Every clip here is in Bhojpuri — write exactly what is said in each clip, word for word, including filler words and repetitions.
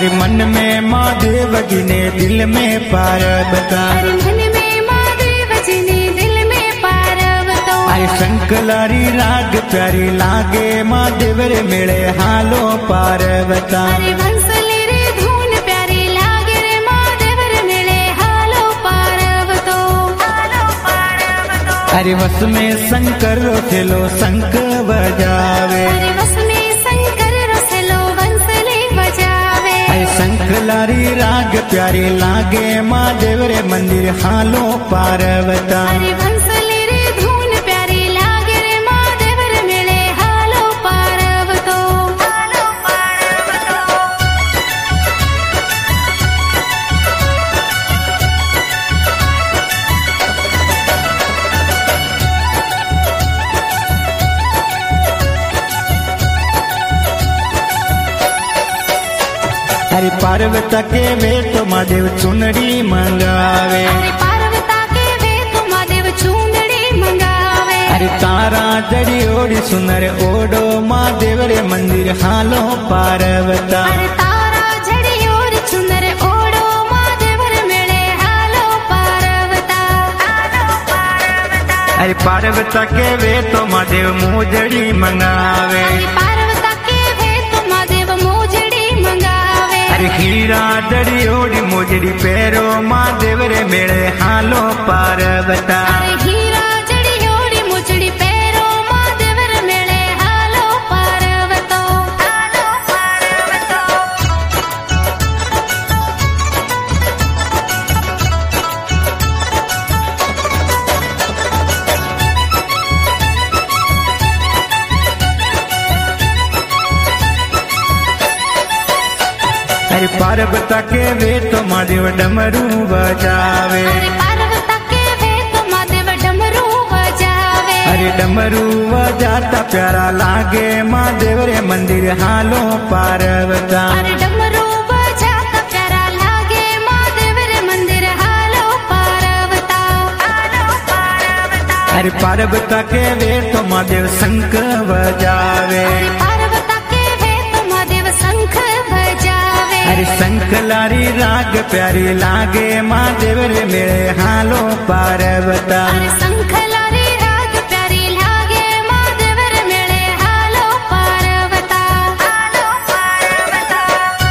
अरे मन में महादेव जी ने दिल में पार्वता, अरे मन में महादेव जी ने दिल में पार्वता। अरे शंकलारी राग प्यारी लागे महादेव रे मिले हालो पार्वता। अरे बंसली रे धून प्यारी लागे रे महादेव रे मिले हालो पार्वतो, हालो पार्वतो। अरे वस में शंकर रोसेलो शंख बजावे, अरे वस में शंकर रोसेलो बंसली बजावे। अरे शंखलारी राग प्यारी लागे महादेव रे मंदिर हालो पार्वता। अरे बंसली रे धून प्यारी लागे रे महादेव रे मिले हालो पार्वतो, हालो पार्वतो। अरे पार्वता के वे तो महादेव चुनरी मंगावे, अरे पार्वता के वे तो महादेव चूंदड़ी मंगावे। अरे तारा जड़ी ओड़ी सुनर ओडो महादेव रे मंदिर हालो पार्वता। अरे तारा झड़ी और चुनर ओड़ो महादेव रे मिले हालो पार्वता, हालो पार्वता। अरे पार्वता के वे तो महादेव मोजड़ी मंगावे, अरे पार्वता के वे तो महादेव मोजड़ी मंगावे। अरे हीरा जड़ी ओड़ी मोजड़ी पैरो महादेव रे मिले हालो पार्वता। अरे हीरा जड़ी ओड़ी मोजड़ी पैरो महादेव रे मिले हालो पार्वतो, हालो पार्वतो। अरे पार्वता के वे तो महादेव डमरू बजावे, अरे पार्वता के वे तो महादेव डमरू बजावे। अरे डमरू बजाता प्यारा लागे महादेव रे मंदिर हालो पार्वता। अरे डमरू बजाता प्यारा लागे महादेव रे मंदिर हालो पार्वता, हालो पार्वता। अरे पार्वता के वे तो महादेव शंख बजावे, अरे पार्वता के वे तो महादेव शंख बजावे। अरे शंखलारी राग प्यारी लागे महादेव रे मिले हालो पार्वता। अरे शंखलारी राग प्यारी लागे महादेव रे मिले हालो पार्वता, हालो पार्वता।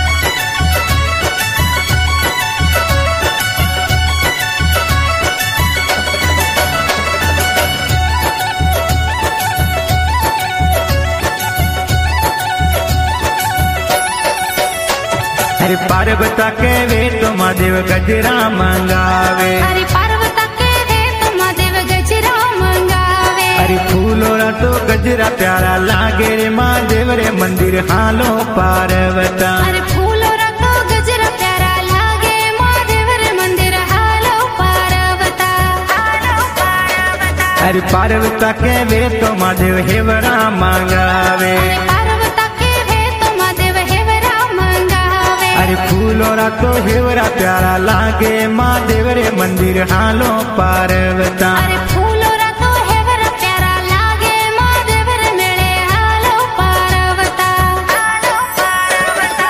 अरे पार्वता के वे तो महादेव गजरा मंगावे, अरे पार्वता के वे तो महादेव गजरा मंगावे। अरे फूलोरा तो गजरा प्यारा लागे रे महादेव रे मंदिर हालो पार्वता। अरे फूलो रखो गजरा प्यारा लागे महादेव रे मंदिर हालो पार्वता, हालो पार्वता। अरे पार्वता के वे तो महादेव हेवरा मंगावे, अरे पार्वता के वे तो महादेव हेवरा मंगावे। अरे फूलोरा तो हेवरा प्यारा लागे महादेव रे मंदिर हालो पार्वता। अरे फूलो रखो हेवरा प्यारा लागे महादेव रे मिले हालो पार्वता, हालो पार्वता।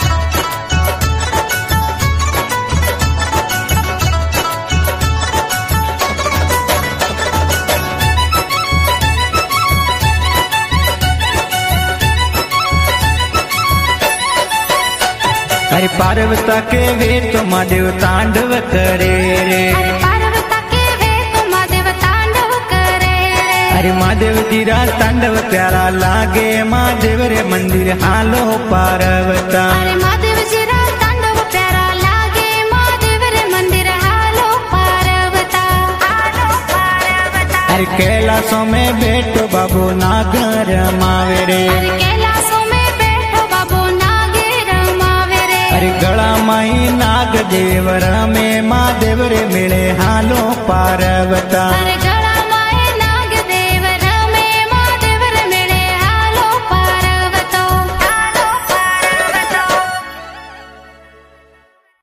अरे पार्वता के वे तो महादेव तांडव करे रे, अरे पार्वता के वे तो महादेव तांडव करे रे। अरे महादेव जीरा तांडव प्यारा लागे महादेव रे मंदिर हालो पार्वता। अरे महादेव जी रा तांडव प्यारा लागे महादेव रे मंदिर हालो पार्वता, हालो पार्वता। अरे कैलाशों में बैठो बाबू नागर मावे रे, अरे कैलाशों में बैठो बाबू नागे रमावे रे। अरे गला माई नाग देवर में महादेव रे मिले हालो पार्वता। अरे